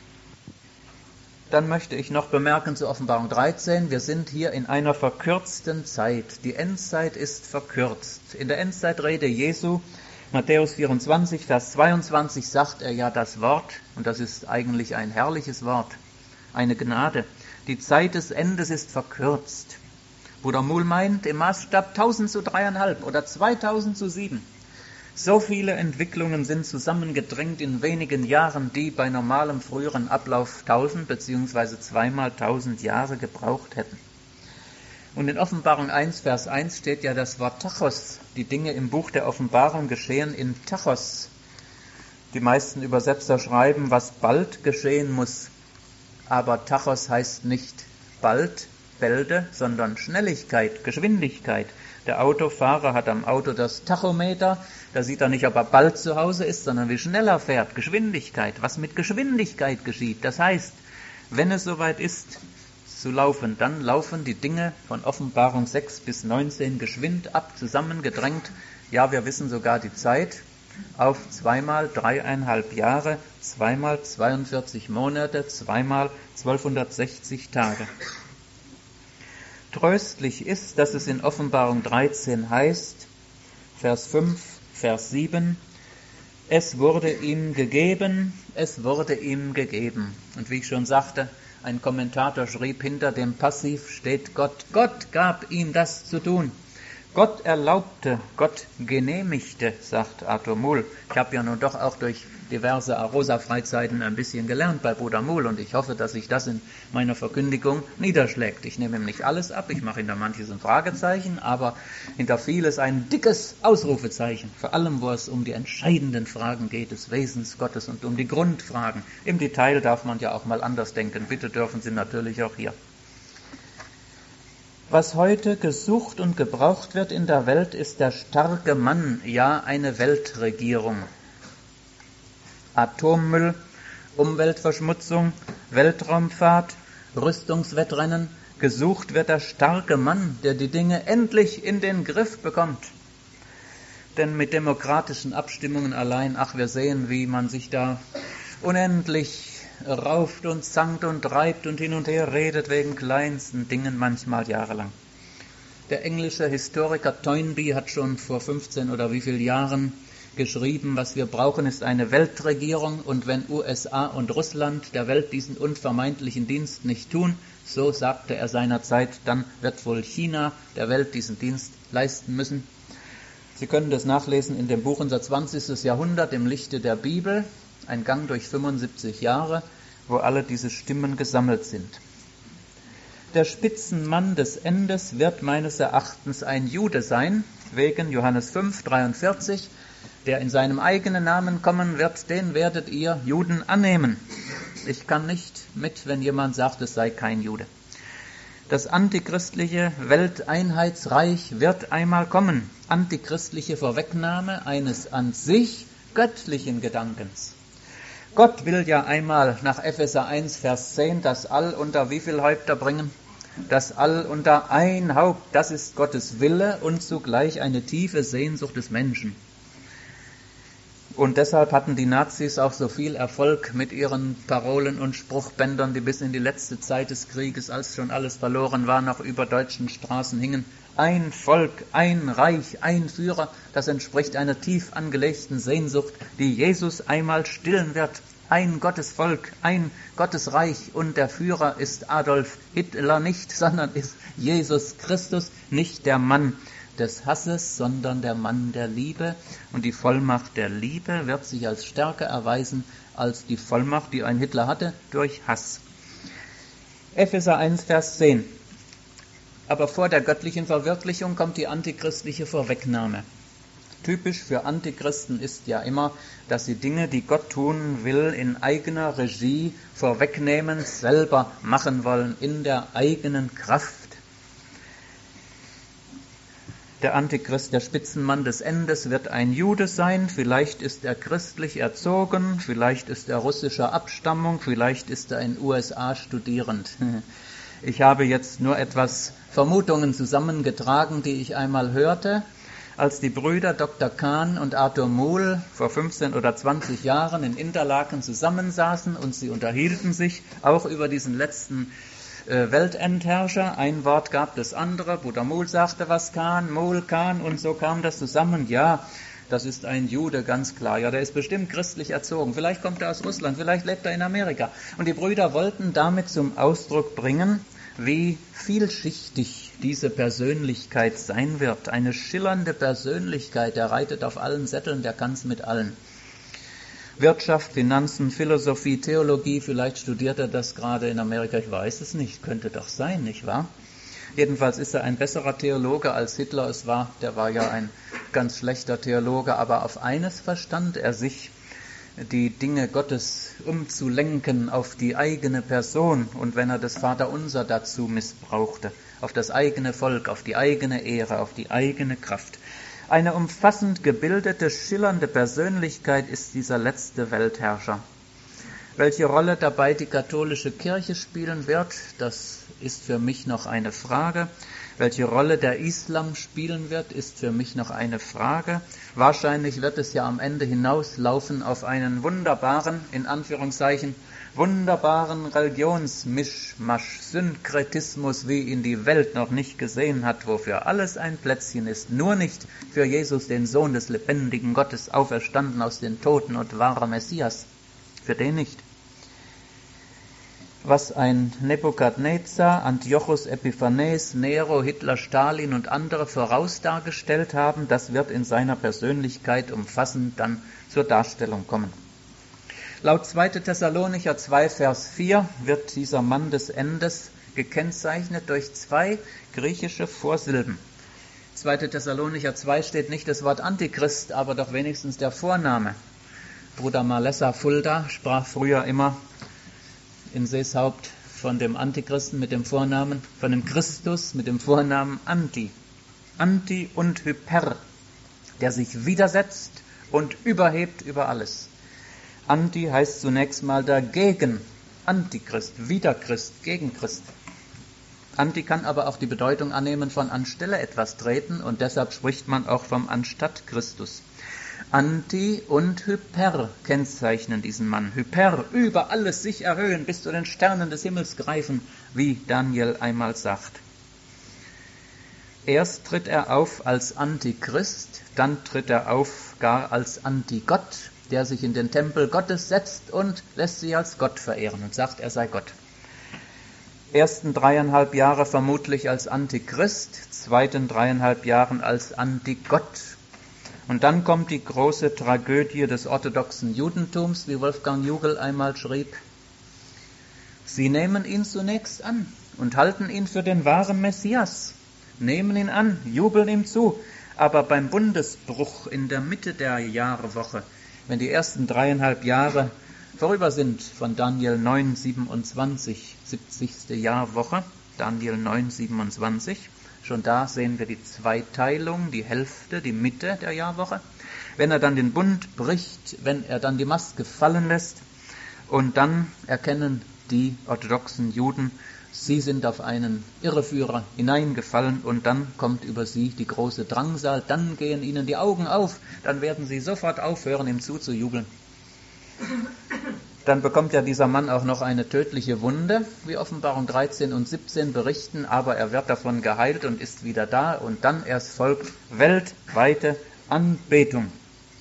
Dann möchte ich noch bemerken zu Offenbarung 13, wir sind hier in einer verkürzten Zeit. Die Endzeit ist verkürzt. In der Endzeitrede Jesu, Matthäus 24, Vers 22, sagt er ja das Wort, und das ist eigentlich ein herrliches Wort, eine Gnade. Die Zeit des Endes ist verkürzt. Bruder Muhl meint im Maßstab 1000 zu 3,5 oder 2000 zu 7. So viele Entwicklungen sind zusammengedrängt in wenigen Jahren, die bei normalem früheren Ablauf 1000 bzw. zweimal 1000 Jahre gebraucht hätten. Und in Offenbarung 1, Vers 1 steht ja das Wort Tachos. Die Dinge im Buch der Offenbarung geschehen in Tachos. Die meisten Übersetzer schreiben, was bald geschehen muss. Aber Tachos heißt nicht bald, Bälde, sondern Schnelligkeit, Geschwindigkeit. Der Autofahrer hat am Auto das Tachometer, da sieht er nicht, ob er bald zu Hause ist, sondern wie schnell er fährt, Geschwindigkeit. Was mit Geschwindigkeit geschieht, das heißt, wenn es soweit ist zu laufen, dann laufen die Dinge von Offenbarung 6 bis 19 geschwind ab, zusammengedrängt. Ja, wir wissen sogar die Zeit, auf zweimal 3,5 Jahre, zweimal 42 Monate, zweimal 1260 Tage. Tröstlich ist, dass es in Offenbarung 13 heißt, Vers 5, Vers 7, es wurde ihm gegeben, es wurde ihm gegeben. Und wie ich schon sagte, ein Kommentator schrieb, hinter dem Passiv steht Gott. Gott gab ihm das zu tun. Gott erlaubte, Gott genehmigte, sagt Arthur Muhl. Ich habe ja nun doch auch durch diverse Arosa-Freizeiten ein bisschen gelernt bei Bruder Muhl und ich hoffe, dass sich das in meiner Verkündigung niederschlägt. Ich nehme ihm nicht alles ab, ich mache hinter manches ein Fragezeichen, aber hinter vieles ein dickes Ausrufezeichen. Vor allem, wo es um die entscheidenden Fragen geht des Wesens Gottes und um die Grundfragen. Im Detail darf man ja auch mal anders denken. Bitte dürfen Sie natürlich auch hier. Was heute gesucht und gebraucht wird in der Welt, ist der starke Mann, ja eine Weltregierung. Atommüll, Umweltverschmutzung, Weltraumfahrt, Rüstungswettrennen. Gesucht wird der starke Mann, der die Dinge endlich in den Griff bekommt. Denn mit demokratischen Abstimmungen allein, wir sehen, wie man sich da unendlich rauft und zankt und treibt und hin und her redet wegen kleinsten Dingen, manchmal jahrelang. Der englische Historiker Toynbee hat schon vor 15 oder wie viel Jahren geschrieben, was wir brauchen, ist eine Weltregierung, und wenn USA und Russland der Welt diesen unvermeidlichen Dienst nicht tun, so sagte er seinerzeit, dann wird wohl China der Welt diesen Dienst leisten müssen. Sie können das nachlesen in dem Buch Unser 20. Jahrhundert im Lichte der Bibel, ein Gang durch 75 Jahre, wo alle diese Stimmen gesammelt sind. Der Spitzenmann des Endes wird meines Erachtens ein Jude sein, wegen Johannes 5, 43, der in seinem eigenen Namen kommen wird, den werdet ihr Juden annehmen. Ich kann nicht mit, wenn jemand sagt, es sei kein Jude. Das antichristliche Welteinheitsreich wird einmal kommen. Antichristliche Vorwegnahme eines an sich göttlichen Gedankens. Gott will ja einmal nach Epheser 1, Vers 10 das All unter wie viel Häupter bringen? Das All unter ein Haupt, das ist Gottes Wille und zugleich eine tiefe Sehnsucht des Menschen. Und deshalb hatten die Nazis auch so viel Erfolg mit ihren Parolen und Spruchbändern, die bis in die letzte Zeit des Krieges, als schon alles verloren war, noch über deutschen Straßen hingen. ein Volk, ein Reich, ein Führer. Das entspricht einer tief angelegten Sehnsucht, die Jesus einmal stillen wird. Ein Gottesvolk, ein Gottesreich, und der Führer ist Adolf Hitler nicht, sondern ist Jesus Christus, nicht der Mann des Hasses, sondern der Mann der Liebe. Und die Vollmacht der Liebe wird sich als stärker erweisen als die Vollmacht, die ein Hitler hatte, durch Hass. Epheser 1, Vers 10. Aber vor der göttlichen Verwirklichung kommt die antichristliche Vorwegnahme. Typisch für Antichristen ist ja immer, dass sie Dinge, die Gott tun will, in eigener Regie vorwegnehmen, selber machen wollen, in der eigenen Kraft. Der Antichrist, der Spitzenmann des Endes, wird ein Jude sein. Vielleicht ist er christlich erzogen, vielleicht ist er russischer Abstammung, vielleicht ist er in USA studierend. Ich habe jetzt nur etwas Vermutungen zusammengetragen, die ich einmal hörte, als die Brüder Dr. Kahn und Arthur Muhl vor 15 oder 20 Jahren in Interlaken zusammensaßen und sie unterhielten sich auch über diesen letzten Weltendherrscher. Ein Wort gab das andere. Bruder Muhl sagte was, Muhl, Kahn, und so kam das zusammen. Ja, das ist ein Jude, ganz klar. Ja, der ist bestimmt christlich erzogen. Vielleicht kommt er aus Russland, vielleicht lebt er in Amerika. Und die Brüder wollten damit zum Ausdruck bringen, wie vielschichtig diese Persönlichkeit sein wird. Eine schillernde Persönlichkeit, der reitet auf allen Sätteln, der kann's mit allen. Wirtschaft, Finanzen, Philosophie, Theologie, vielleicht studiert er das gerade in Amerika, ich weiß es nicht, könnte doch sein, nicht wahr? Jedenfalls ist er ein besserer Theologe als Hitler es war, der war ja ein ganz schlechter Theologe, aber auf eines verstand er sich, die Dinge Gottes umzulenken auf die eigene Person, und wenn er das Vaterunser dazu missbrauchte, auf das eigene Volk, auf die eigene Ehre, auf die eigene Kraft. Eine umfassend gebildete, schillernde Persönlichkeit ist dieser letzte Weltherrscher. Welche Rolle dabei die katholische Kirche spielen wird, das ist für mich noch eine Frage. Welche Rolle der Islam spielen wird, ist für mich noch eine Frage. Wahrscheinlich wird es ja am Ende hinauslaufen auf einen wunderbaren, in Anführungszeichen, wunderbaren Religionsmischmasch, Synkretismus, wie ihn die Welt noch nicht gesehen hat, wofür alles ein Plätzchen ist, nur nicht für Jesus, den Sohn des lebendigen Gottes, auferstanden aus den Toten und wahrer Messias. Für den nicht. Was ein Nebukadnezar, Antiochus Epiphanes, Nero, Hitler, Stalin und andere voraus dargestellt haben, das wird in seiner Persönlichkeit umfassend dann zur Darstellung kommen. Laut 2. Thessalonicher 2, Vers 4 wird dieser Mann des Endes gekennzeichnet durch 2 griechische Vorsilben. 2. Thessalonicher 2 steht nicht das Wort Antichrist, aber doch wenigstens der Vorname. Bruder Malessa Fulda sprach früher immer in Seeshaupt von dem Antichristen mit dem Vornamen, von dem Christus mit dem Vornamen Anti. Anti und Hyper, der sich widersetzt und überhebt über alles. Anti heißt zunächst mal dagegen, Antichrist, wider Christ, gegen Christ. Anti kann aber auch die Bedeutung annehmen von anstelle etwas treten, und deshalb spricht man auch vom anstatt Christus. Anti und Hyper kennzeichnen diesen Mann. Hyper, über alles sich erhöhen, bis zu den Sternen des Himmels greifen, wie Daniel einmal sagt. Erst tritt er auf als Antichrist, dann tritt er auf gar als Antigott, der sich in den Tempel Gottes setzt und lässt sich als Gott verehren und sagt, er sei Gott. Ersten 3,5 Jahre vermutlich als Antichrist, zweiten 3,5 Jahren als Antigott. Und dann kommt die große Tragödie des orthodoxen Judentums, wie Wolfgang Jugel einmal schrieb. Sie nehmen ihn zunächst an und halten ihn für den wahren Messias, nehmen ihn an, jubeln ihm zu, aber beim Bundesbruch in der Mitte der Jahrwoche, wenn die ersten 3,5 Jahre vorüber sind von Daniel 9, 27, 70. Jahrwoche, Daniel 9, 27, schon da sehen wir die Zweiteilung, die Hälfte, die Mitte der Jahrwoche. Wenn er dann den Bund bricht, wenn er dann die Maske fallen lässt, und dann erkennen die orthodoxen Juden, sie sind auf einen Irreführer hineingefallen, und dann kommt über sie die große Drangsal, dann gehen ihnen die Augen auf, dann werden sie sofort aufhören, ihm zuzujubeln. Dann bekommt ja dieser Mann auch noch eine tödliche Wunde, wie Offenbarung 13 und 17 berichten, aber er wird davon geheilt und ist wieder da und dann erst folgt weltweite Anbetung.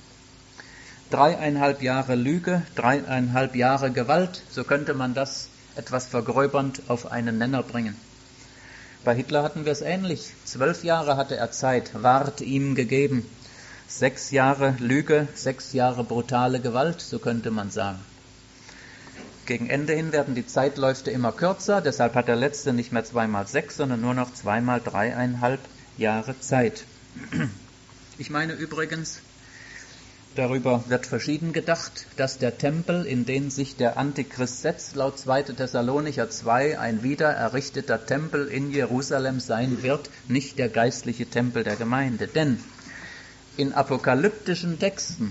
3,5 Jahre Lüge, 3,5 Jahre Gewalt, so könnte man das etwas vergröbernd auf einen Nenner bringen. Bei Hitler hatten wir es ähnlich. 12 Jahre hatte er Zeit, ward ihm gegeben. 6 Jahre Lüge, 6 Jahre brutale Gewalt, so könnte man sagen. Gegen Ende hin werden die Zeitläufe immer kürzer, deshalb hat der Letzte nicht mehr 2 mal 6, sondern nur noch 2 mal 3,5 Jahre Zeit. Ich meine übrigens, darüber wird verschieden gedacht, dass der Tempel, in den sich der Antichrist setzt, laut 2. Thessalonicher 2 ein wieder errichteter Tempel in Jerusalem sein wird, nicht der geistliche Tempel der Gemeinde. Denn in apokalyptischen Texten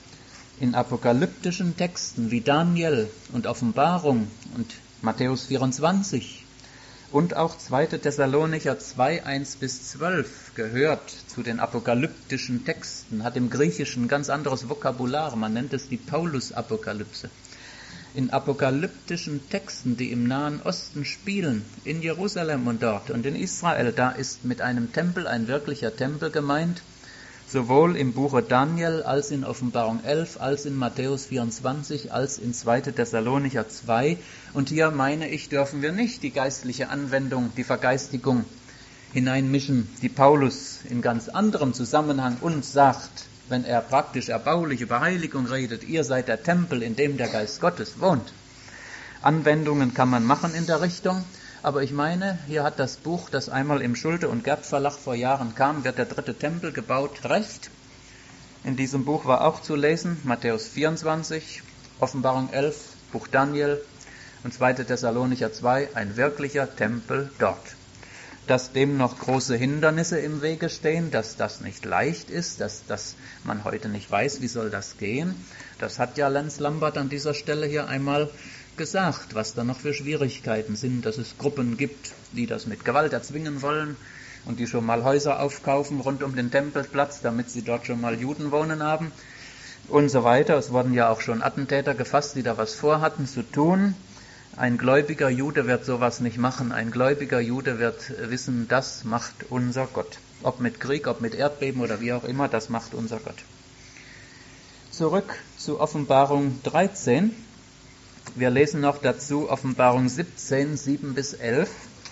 wie Daniel und Offenbarung und Matthäus 24 und auch 2. Thessalonicher 2, 1-12 gehört zu den apokalyptischen Texten, hat im Griechischen ein ganz anderes Vokabular, man nennt es die Paulus-Apokalypse. In apokalyptischen Texten, die im Nahen Osten spielen, in Jerusalem und dort und in Israel, da ist mit einem Tempel ein wirklicher Tempel gemeint, sowohl im Buche Daniel als in Offenbarung 11, als in Matthäus 24, als in 2. Thessalonicher 2. Und hier, meine ich, dürfen wir nicht die geistliche Anwendung, die Vergeistigung hineinmischen, die Paulus in ganz anderem Zusammenhang uns sagt, wenn er praktisch erbaulich über Heiligung redet, ihr seid der Tempel, in dem der Geist Gottes wohnt. Anwendungen kann man machen in der Richtung, aber ich meine, hier hat das Buch, das einmal im Schulte- und Gerd Verlag vor Jahren kam, wird der 3. Tempel gebaut, recht. In diesem Buch war auch zu lesen, Matthäus 24, Offenbarung 11, Buch Daniel und 2. Thessalonicher 2, ein wirklicher Tempel dort. Dass dem noch große Hindernisse im Wege stehen, dass das nicht leicht ist, dass man heute nicht weiß, wie soll das gehen, das hat ja Lenz Lambert an dieser Stelle hier einmal gesagt, was da noch für Schwierigkeiten sind, dass es Gruppen gibt, die das mit Gewalt erzwingen wollen und die schon mal Häuser aufkaufen rund um den Tempelplatz, damit sie dort schon mal Juden wohnen haben und so weiter. Es wurden ja auch schon Attentäter gefasst, die da was vorhatten zu tun. Ein gläubiger Jude wird sowas nicht machen. Ein gläubiger Jude wird wissen, das macht unser Gott. Ob mit Krieg, ob mit Erdbeben oder wie auch immer, das macht unser Gott. Zurück zu Offenbarung 13. Wir lesen noch dazu Offenbarung 17, 7-11,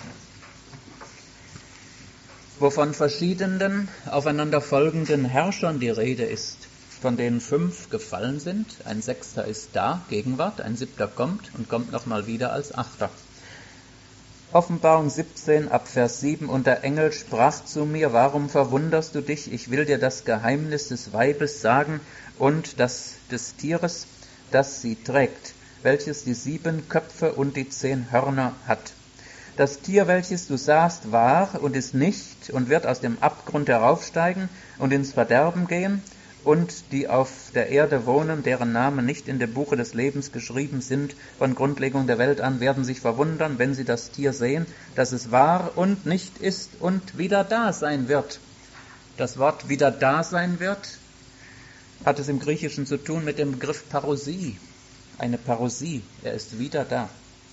wo von verschiedenen aufeinanderfolgenden Herrschern die Rede ist, von denen 5 gefallen sind, ein 6. ist da, Gegenwart, ein 7. kommt und kommt nochmal wieder als 8. Offenbarung 17 ab Vers 7, und der Engel sprach zu mir, warum verwunderst du dich? Ich will dir das Geheimnis des Weibes sagen und das des Tieres, das sie trägt, welches die 7 Köpfe und die 10 Hörner hat. Das Tier, welches du sahst, war und ist nicht und wird aus dem Abgrund heraufsteigen und ins Verderben gehen, und die auf der Erde wohnen, deren Namen nicht in dem Buche des Lebens geschrieben sind, von Grundlegung der Welt an, werden sich verwundern, wenn sie das Tier sehen, dass es war und nicht ist und wieder da sein wird. Das Wort wieder da sein wird hat es im Griechischen zu tun mit dem Begriff Parousie. Eine Parousie, er ist wieder da.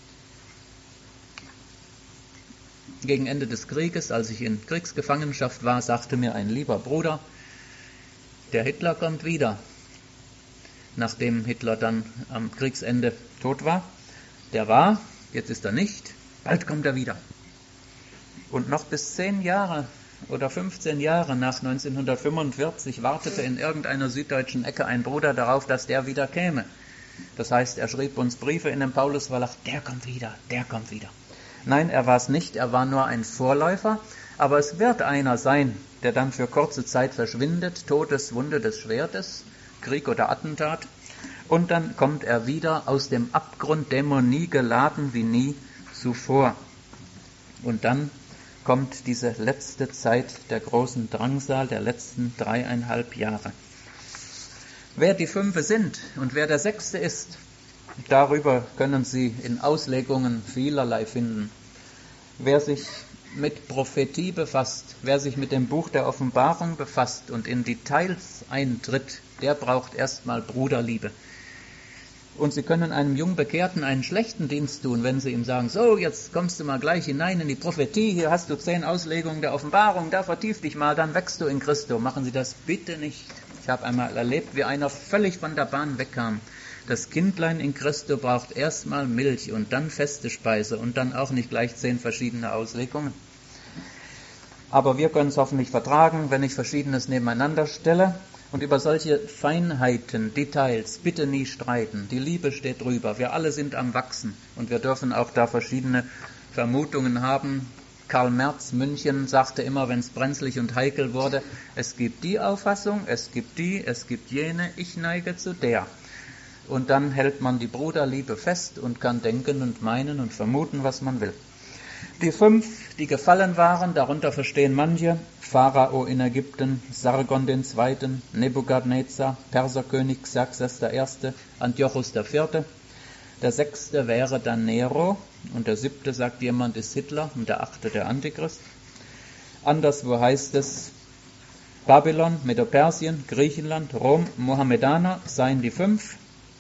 Gegen Ende des Krieges, als ich in Kriegsgefangenschaft war, sagte mir ein lieber Bruder, der Hitler kommt wieder. Nachdem Hitler dann am Kriegsende tot war, der war, jetzt ist er nicht, bald kommt er wieder. Und noch bis 10 Jahre oder 15 Jahre nach 1945 wartete in irgendeiner süddeutschen Ecke ein Bruder darauf, dass der wieder käme. Das heißt, er schrieb uns Briefe in den Paulusverlag, der kommt wieder, der kommt wieder. Nein, er war es nicht, er war nur ein Vorläufer, aber es wird einer sein, der dann für kurze Zeit verschwindet, Todeswunde des Schwertes, Krieg oder Attentat, und dann kommt er wieder aus dem Abgrund Dämonie geladen wie nie zuvor. Und dann kommt diese letzte Zeit der großen Drangsal der letzten 3,5 Jahre. Wer die 5 sind und wer der 6. ist, darüber können Sie in Auslegungen vielerlei finden. Wer sich mit Prophetie befasst, wer sich mit dem Buch der Offenbarung befasst und in Details eintritt, der braucht erstmal Bruderliebe. Und sie können einem Jungbekehrten einen schlechten Dienst tun, wenn sie ihm sagen, so, jetzt kommst du mal gleich hinein in die Prophetie, hier hast du 10 Auslegungen der Offenbarung, da vertief dich mal, dann wächst du in Christo. Machen Sie das bitte nicht. Ich habe einmal erlebt, wie einer völlig von der Bahn wegkam. Das Kindlein in Christo braucht erstmal Milch und dann feste Speise und dann auch nicht gleich 10 verschiedene Auslegungen. Aber wir können es hoffentlich vertragen, wenn ich Verschiedenes nebeneinander stelle. Und über solche Feinheiten, Details, bitte nie streiten. Die Liebe steht drüber. Wir alle sind am Wachsen. Und wir dürfen auch da verschiedene Vermutungen haben. Karl Merz, München, sagte immer, wenn es brenzlig und heikel wurde, es gibt die Auffassung, es gibt die, es gibt jene, ich neige zu der. Und dann hält man die Bruderliebe fest und kann denken und meinen und vermuten, was man will. Die 5, die gefallen waren, darunter verstehen manche, Pharao in Ägypten, Sargon II., Nebukadnezar, Perserkönig Xerxes I., Antiochus IV. Der 6. wäre dann Nero und der 7. sagt jemand ist Hitler und der 8. der Antichrist. Anderswo heißt es, Babylon, Medo-Persien, Griechenland, Rom, Mohammedaner seien die 5.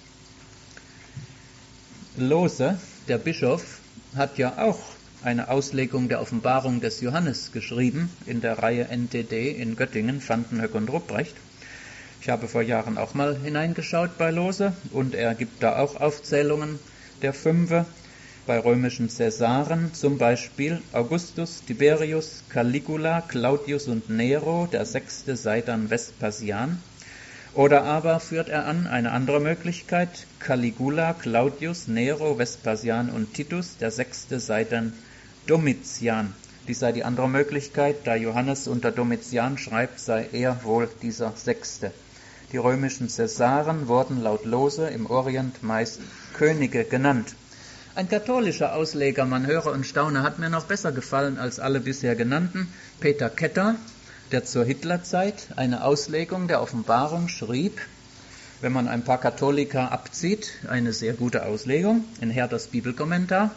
Lose, der Bischof, hat ja auch eine Auslegung der Offenbarung des Johannes geschrieben in der Reihe NTD in Göttingen, Vandenhoeck und Rupprecht. Ich habe vor Jahren auch mal hineingeschaut bei Lose und er gibt da auch Aufzählungen der 5 bei römischen Cäsaren, zum Beispiel Augustus, Tiberius, Caligula, Claudius und Nero, der 6. sei dann Vespasian. Oder aber führt er an eine andere Möglichkeit, Caligula, Claudius, Nero, Vespasian und Titus, der 6. sei dann Domitian. Dies sei die andere Möglichkeit, da Johannes unter Domitian schreibt, sei er wohl dieser 6. Die römischen Cäsaren wurden laut Lose im Orient meist Könige genannt. Ein katholischer Ausleger, man höre und staune, hat mir noch besser gefallen als alle bisher genannten, Peter Ketter, der zur Hitlerzeit eine Auslegung der Offenbarung schrieb, wenn man ein paar Katholiker abzieht, eine sehr gute Auslegung, in Herders Bibelkommentar.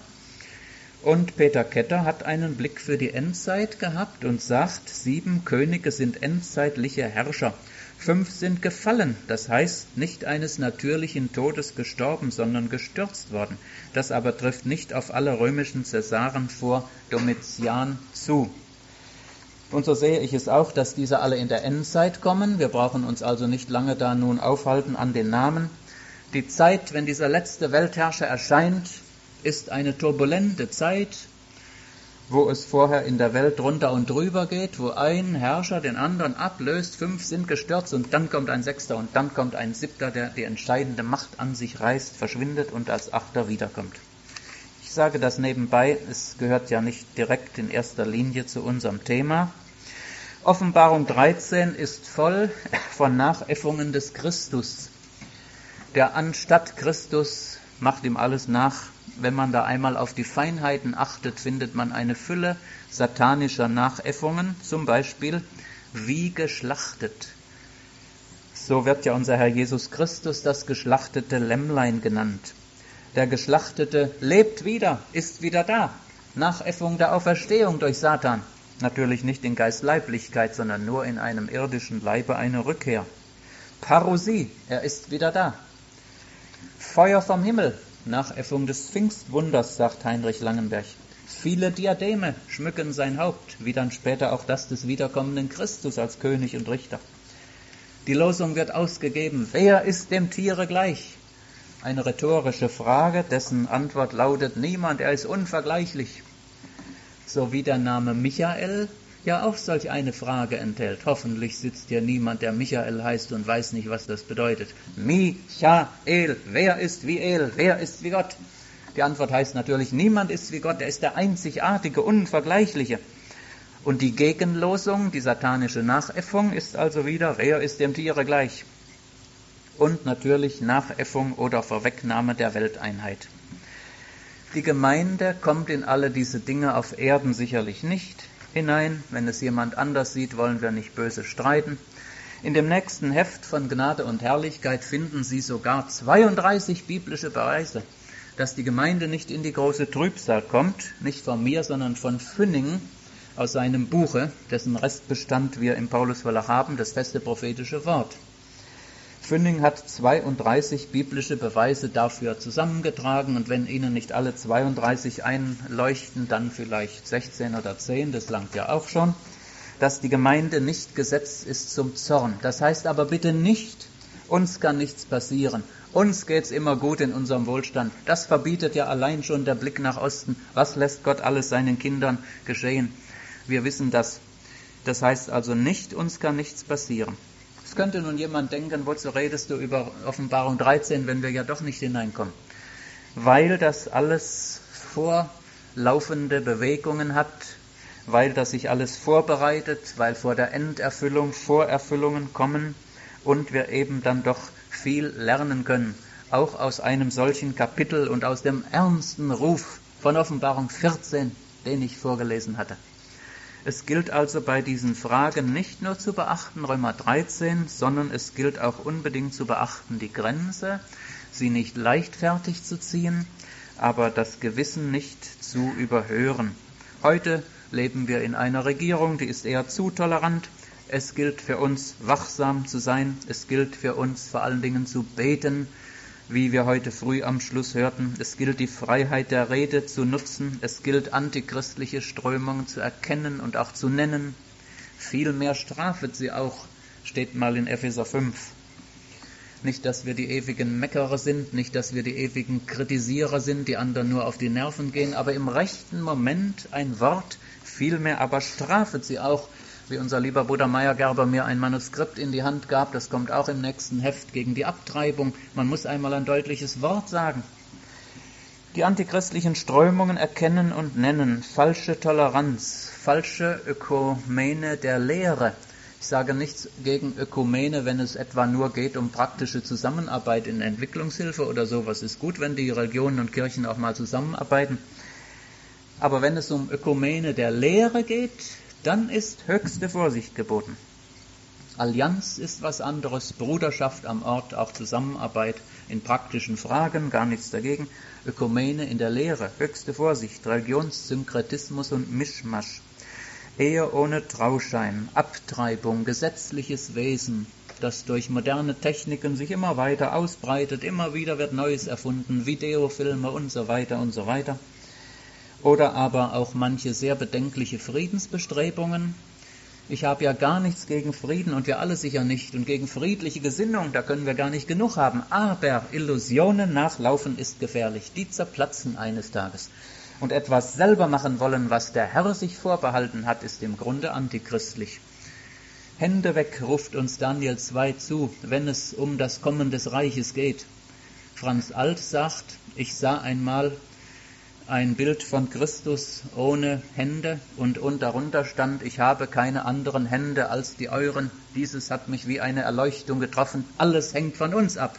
Und Peter Ketter hat einen Blick für die Endzeit gehabt und sagt, 7 Könige sind endzeitliche Herrscher, 5 sind gefallen, das heißt nicht eines natürlichen Todes gestorben, sondern gestürzt worden. Das aber trifft nicht auf alle römischen Cäsaren vor Domitian zu. Und so sehe ich es auch, dass diese alle in der Endzeit kommen. Wir brauchen uns also nicht lange da nun aufhalten an den Namen. Die Zeit, wenn dieser letzte Weltherrscher erscheint, ist eine turbulente Zeit, wo es vorher in der Welt drunter und drüber geht, wo ein Herrscher den anderen ablöst, 5 sind gestürzt und dann kommt ein 6. und dann kommt ein 7., der die entscheidende Macht an sich reißt, verschwindet und als 8. wiederkommt. Ich sage das nebenbei, es gehört ja nicht direkt in erster Linie zu unserem Thema. Offenbarung 13 ist voll von Nachäffungen des Christus. Der anstatt Christus macht ihm alles nach. Wenn man da einmal auf die Feinheiten achtet, findet man eine Fülle satanischer Nachäffungen, zum Beispiel wie geschlachtet. So wird ja unser Herr Jesus Christus das geschlachtete Lämmlein genannt. Der Geschlachtete lebt wieder, ist wieder da. Nachäffung der Auferstehung durch Satan. Natürlich nicht in Geist-Leiblichkeit, sondern nur in einem irdischen Leibe eine Rückkehr. Parousie, er ist wieder da. Feuer vom Himmel, Nachäffung des Pfingstwunders, sagt Heinrich Langenberg. Viele Diademe schmücken sein Haupt, wie dann später auch das des wiederkommenden Christus als König und Richter. Die Losung wird ausgegeben, wer ist dem Tiere gleich? Eine rhetorische Frage, dessen Antwort lautet, niemand, er ist unvergleichlich. So wie der Name Michael ja auch solch eine Frage enthält. Hoffentlich sitzt hier niemand, der Michael heißt und weiß nicht, was das bedeutet. Michael, wer ist wie El, wer ist wie Gott? Die Antwort heißt natürlich, niemand ist wie Gott, er ist der einzigartige, unvergleichliche. Und die Gegenlosung, die satanische Nachäffung, ist also wieder, wer ist dem Tiere gleich? Und natürlich Nachäffung oder Vorwegnahme der Welteinheit. Die Gemeinde kommt in alle diese Dinge auf Erden sicherlich nicht hinein. Wenn es jemand anders sieht, wollen wir nicht böse streiten. In dem nächsten Heft von Gnade und Herrlichkeit finden Sie sogar 32 biblische Beweise, dass die Gemeinde nicht in die große Trübsal kommt, nicht von mir, sondern von Fünning aus seinem Buche, dessen Restbestand wir im Paulusverlag haben, das feste prophetische Wort. Fünning hat 32 biblische Beweise dafür zusammengetragen, und wenn Ihnen nicht alle 32 einleuchten, dann vielleicht 16 oder 10, das langt ja auch schon, dass die Gemeinde nicht gesetzt ist zum Zorn. Das heißt aber bitte nicht, uns kann nichts passieren, uns geht's immer gut in unserem Wohlstand. Das verbietet ja allein schon der Blick nach Osten. Was lässt Gott alles seinen Kindern geschehen? Wir wissen das. Das heißt also nicht, uns kann nichts passieren. Es könnte nun jemand denken, wozu redest du über Offenbarung 13, wenn wir ja doch nicht hineinkommen? Weil das alles vorlaufende Bewegungen hat, weil das sich alles vorbereitet, weil vor der Enderfüllung Vorerfüllungen kommen und wir eben dann doch viel lernen können, auch aus einem solchen Kapitel und aus dem ernsten Ruf von Offenbarung 14, den ich vorgelesen hatte. Es gilt also bei diesen Fragen nicht nur zu beachten, Römer 13, sondern es gilt auch unbedingt zu beachten, die Grenze, sie nicht leichtfertig zu ziehen, aber das Gewissen nicht zu überhören. Heute leben wir in einer Regierung, die ist eher zu tolerant. Es gilt für uns, wachsam zu sein. Es gilt für uns, vor allen Dingen zu beten, wie wir heute früh am Schluss hörten. Es gilt, die Freiheit der Rede zu nutzen. Es gilt, antichristliche Strömungen zu erkennen und auch zu nennen. Vielmehr strafet sie auch, steht mal in Epheser 5. Nicht, dass wir die ewigen Meckerer sind, nicht, dass wir die ewigen Kritisierer sind, die anderen nur auf die Nerven gehen, aber im rechten Moment ein Wort, vielmehr aber strafet sie auch, wie unser lieber Bruder Meyer-Gerber mir ein Manuskript in die Hand gab, das kommt auch im nächsten Heft, gegen die Abtreibung. Man muss einmal ein deutliches Wort sagen. Die antichristlichen Strömungen erkennen und nennen, falsche Toleranz, falsche Ökumene der Lehre. Ich sage nichts gegen Ökumene, wenn es etwa nur geht um praktische Zusammenarbeit in Entwicklungshilfe oder sowas. Ist gut, wenn die Religionen und Kirchen auch mal zusammenarbeiten. Aber wenn es um Ökumene der Lehre geht, dann ist höchste Vorsicht geboten. Allianz ist was anderes, Bruderschaft am Ort, auch Zusammenarbeit in praktischen Fragen, gar nichts dagegen. Ökumene in der Lehre, höchste Vorsicht, Religionssynkretismus und Mischmasch. Ehe ohne Trauschein, Abtreibung, gesetzliches Wesen, das durch moderne Techniken sich immer weiter ausbreitet, immer wieder wird Neues erfunden, Videofilme und so weiter und so weiter. Oder aber auch manche sehr bedenkliche Friedensbestrebungen. Ich habe ja gar nichts gegen Frieden und wir alle sicher nicht. Und gegen friedliche Gesinnung, da können wir gar nicht genug haben. Aber Illusionen nachlaufen ist gefährlich. Die zerplatzen eines Tages. Und etwas selber machen wollen, was der Herr sich vorbehalten hat, ist im Grunde antichristlich. Hände weg, ruft uns Daniel 2 zu, wenn es um das Kommen des Reiches geht. Franz Alt sagt, ich sah einmal ein Bild von Christus ohne Hände und darunter stand, ich habe keine anderen Hände als die euren. Dieses hat mich wie eine Erleuchtung getroffen. Alles hängt von uns ab.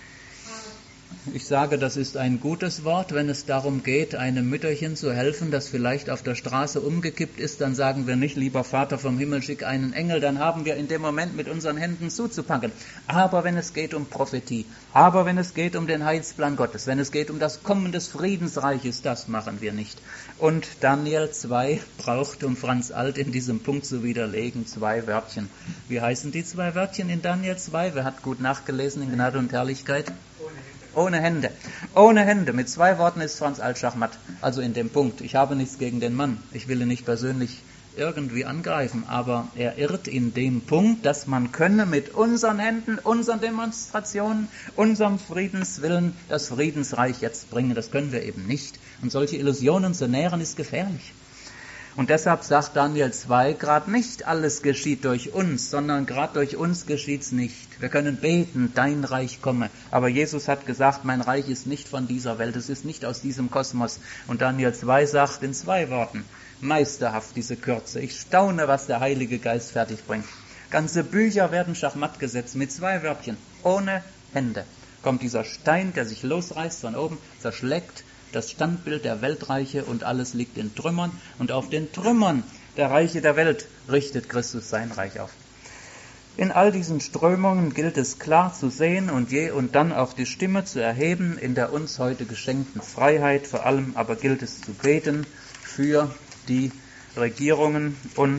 Ich sage, das ist ein gutes Wort, wenn es darum geht, einem Mütterchen zu helfen, das vielleicht auf der Straße umgekippt ist, dann sagen wir nicht, lieber Vater vom Himmel, schick einen Engel, dann haben wir in dem Moment mit unseren Händen zuzupacken. Aber wenn es geht um Prophetie, aber wenn es geht um den Heilsplan Gottes, wenn es geht um das Kommen des Friedensreiches, das machen wir nicht. Und Daniel 2 braucht, um Franz Alt in diesem Punkt zu widerlegen, 2 Wörtchen. Wie heißen die 2 Wörtchen in Daniel 2? Wer hat gut nachgelesen in Gnade und Herrlichkeit? Ohne Hände. Ohne Hände. Mit 2 Worten ist Franz Alt schachmatt. Also in dem Punkt. Ich habe nichts gegen den Mann. Ich will ihn nicht persönlich irgendwie angreifen. Aber er irrt in dem Punkt, dass man könne mit unseren Händen, unseren Demonstrationen, unserem Friedenswillen das Friedensreich jetzt bringen. Das können wir eben nicht. Und solche Illusionen zu nähren ist gefährlich. Und deshalb sagt Daniel 2, gerade nicht alles geschieht durch uns, sondern gerade durch uns geschieht's nicht. Wir können beten, dein Reich komme. Aber Jesus hat gesagt, mein Reich ist nicht von dieser Welt, es ist nicht aus diesem Kosmos. Und Daniel 2 sagt in 2 Worten, meisterhaft diese Kürze. Ich staune, was der Heilige Geist fertig bringt. Ganze Bücher werden schachmatt gesetzt mit 2 Wörtchen. Ohne Hände kommt dieser Stein, der sich losreißt von oben, zerschlägt das Standbild der Weltreiche und alles liegt in Trümmern. Und auf den Trümmern der Reiche der Welt richtet Christus sein Reich auf. In all diesen Strömungen gilt es klar zu sehen und je und dann auch die Stimme zu erheben in der uns heute geschenkten Freiheit. Vor allem aber gilt es zu beten für die Regierungen und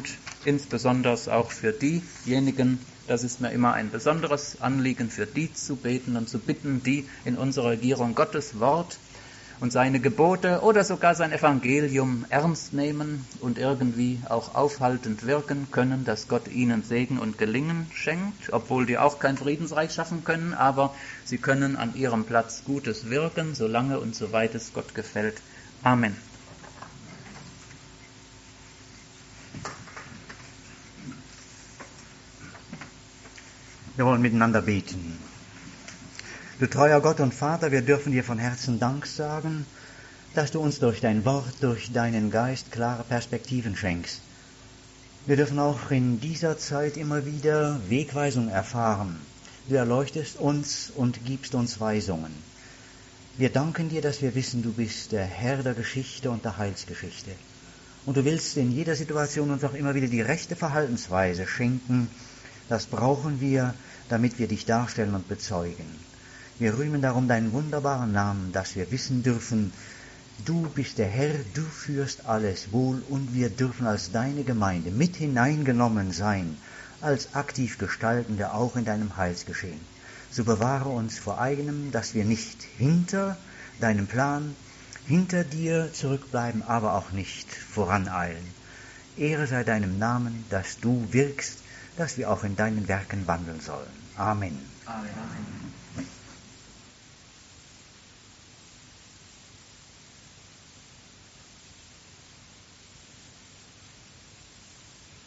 insbesondere auch für diejenigen, das ist mir immer ein besonderes Anliegen, für die zu beten und zu bitten, die in unserer Regierung Gottes Wort und seine Gebote oder sogar sein Evangelium ernst nehmen und irgendwie auch aufhaltend wirken können, dass Gott ihnen Segen und Gelingen schenkt, obwohl die auch kein Friedensreich schaffen können, aber sie können an ihrem Platz Gutes wirken, solange und soweit es Gott gefällt. Amen. Wir wollen miteinander beten. Du treuer Gott und Vater, wir dürfen dir von Herzen Dank sagen, dass du uns durch dein Wort, durch deinen Geist klare Perspektiven schenkst. Wir dürfen auch in dieser Zeit immer wieder Wegweisung erfahren. Du erleuchtest uns und gibst uns Weisungen. Wir danken dir, dass wir wissen, du bist der Herr der Geschichte und der Heilsgeschichte. Und du willst in jeder Situation uns auch immer wieder die rechte Verhaltensweise schenken. Das brauchen wir, damit wir dich darstellen und bezeugen. Wir rühmen darum deinen wunderbaren Namen, dass wir wissen dürfen, du bist der Herr, du führst alles wohl und wir dürfen als deine Gemeinde mit hineingenommen sein, als aktiv Gestaltende auch in deinem Heilsgeschehen. So bewahre uns vor eigenem, dass wir nicht hinter deinem Plan, hinter dir zurückbleiben, aber auch nicht voraneilen. Ehre sei deinem Namen, dass du wirkst, dass wir auch in deinen Werken wandeln sollen. Amen. Amen.